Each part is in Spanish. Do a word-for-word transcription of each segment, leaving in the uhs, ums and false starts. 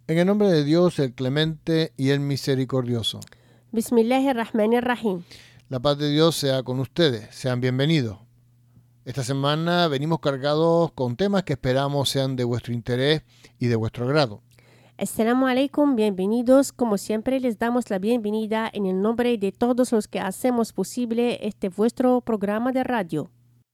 En el nombre de Dios, el clemente y el misericordioso. Bismillahirrahmanirrahim. La paz de Dios sea con ustedes. Sean bienvenidos. Esta semana venimos cargados con temas que esperamos sean de vuestro interés y de vuestro agrado. Assalamu alaikum, bienvenidos. Como siempre les damos la bienvenida en el nombre de todos los que hacemos posible este vuestro programa de radio.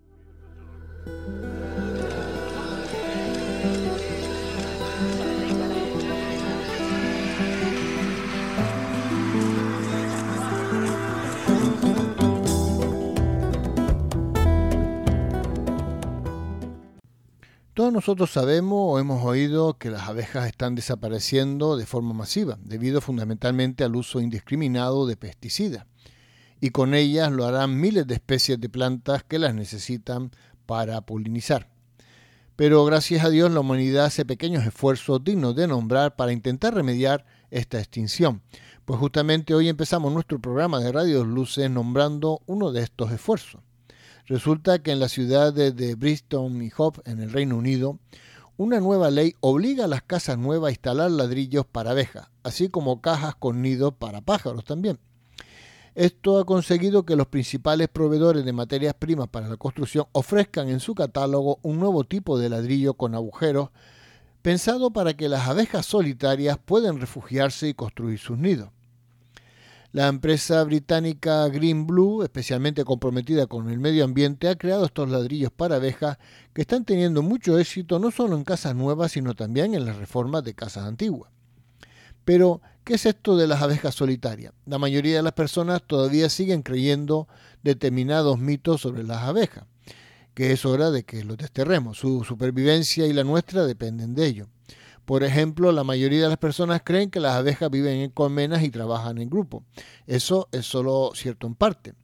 Todos nosotros sabemos o hemos oído que las abejas están desapareciendo de forma masiva, debido fundamentalmente al uso indiscriminado de pesticidas. Y con ellas lo harán miles de especies de plantas que las necesitan para polinizar. Pero gracias a Dios la humanidad hace pequeños esfuerzos dignos de nombrar para intentar remediar esta extinción. Pues justamente hoy empezamos nuestro programa de Radio Luces nombrando uno de estos esfuerzos. Resulta que en las ciudades de Bristol y Hove, en el Reino Unido, una nueva ley obliga a las casas nuevas a instalar ladrillos para abejas, así como cajas con nidos para pájaros también. Esto ha conseguido que los principales proveedores de materias primas para la construcción ofrezcan en su catálogo un nuevo tipo de ladrillo con agujeros, pensado para que las abejas solitarias puedan refugiarse y construir sus nidos. La empresa británica Green Blue, especialmente comprometida con el medio ambiente, ha creado estos ladrillos para abejas que están teniendo mucho éxito no solo en casas nuevas, sino también en las reformas de casas antiguas. Pero, ¿qué es esto de las abejas solitarias? La mayoría de las personas todavía siguen creyendo determinados mitos sobre las abejas, que es hora de que los desterremos. Su supervivencia y la nuestra dependen de ello. Por ejemplo, la mayoría de las personas creen que las abejas viven en colmenas y trabajan en grupo. Eso es solo cierto en parte.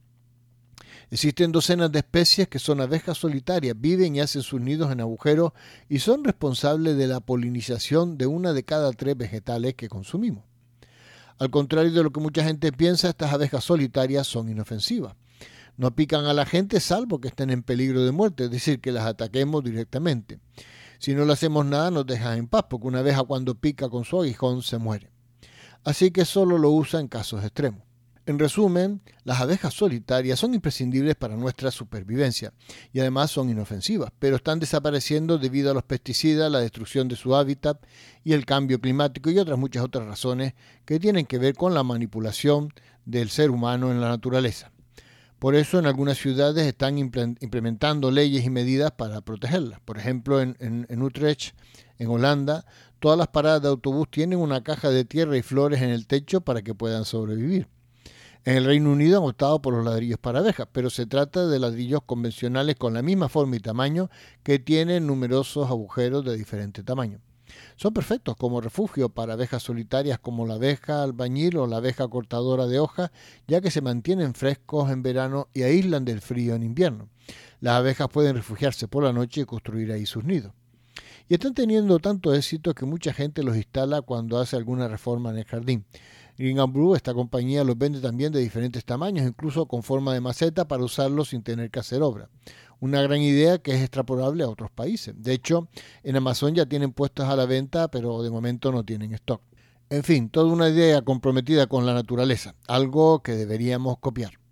Existen docenas de especies que son abejas solitarias, viven y hacen sus nidos en agujeros y son responsables de la polinización de una de cada tres vegetales que consumimos. Al contrario de lo que mucha gente piensa, estas abejas solitarias son inofensivas. No pican a la gente salvo que estén en peligro de muerte, es decir, que las ataquemos directamente. Si no le hacemos nada, nos dejan en paz, porque una abeja cuando pica con su aguijón se muere. Así que solo lo usa en casos extremos. En resumen, las abejas solitarias son imprescindibles para nuestra supervivencia y además son inofensivas, pero están desapareciendo debido a los pesticidas, la destrucción de su hábitat y el cambio climático y otras muchas otras razones que tienen que ver con la manipulación del ser humano en la naturaleza. Por eso en algunas ciudades están implementando leyes y medidas para protegerlas. Por ejemplo, en, en, en Utrecht, en Holanda, todas las paradas de autobús tienen una caja de tierra y flores en el techo para que puedan sobrevivir. En el Reino Unido han optado por los ladrillos para abejas, pero se trata de ladrillos convencionales con la misma forma y tamaño que tienen numerosos agujeros de diferente tamaño. Son perfectos como refugio para abejas solitarias como la abeja albañil o la abeja cortadora de hojas, ya que se mantienen frescos en verano y aíslan del frío en invierno. Las abejas pueden refugiarse por la noche y construir ahí sus nidos. Y están teniendo tanto éxito que mucha gente los instala cuando hace alguna reforma en el jardín. Green Blue, esta compañía, los vende también de diferentes tamaños, incluso con forma de maceta para usarlos sin tener que hacer obra. Una gran idea que es extrapolable a otros países. De hecho, en Amazon ya tienen puestas a la venta, pero de momento no tienen stock. En fin, toda una idea comprometida con la naturaleza, algo que deberíamos copiar.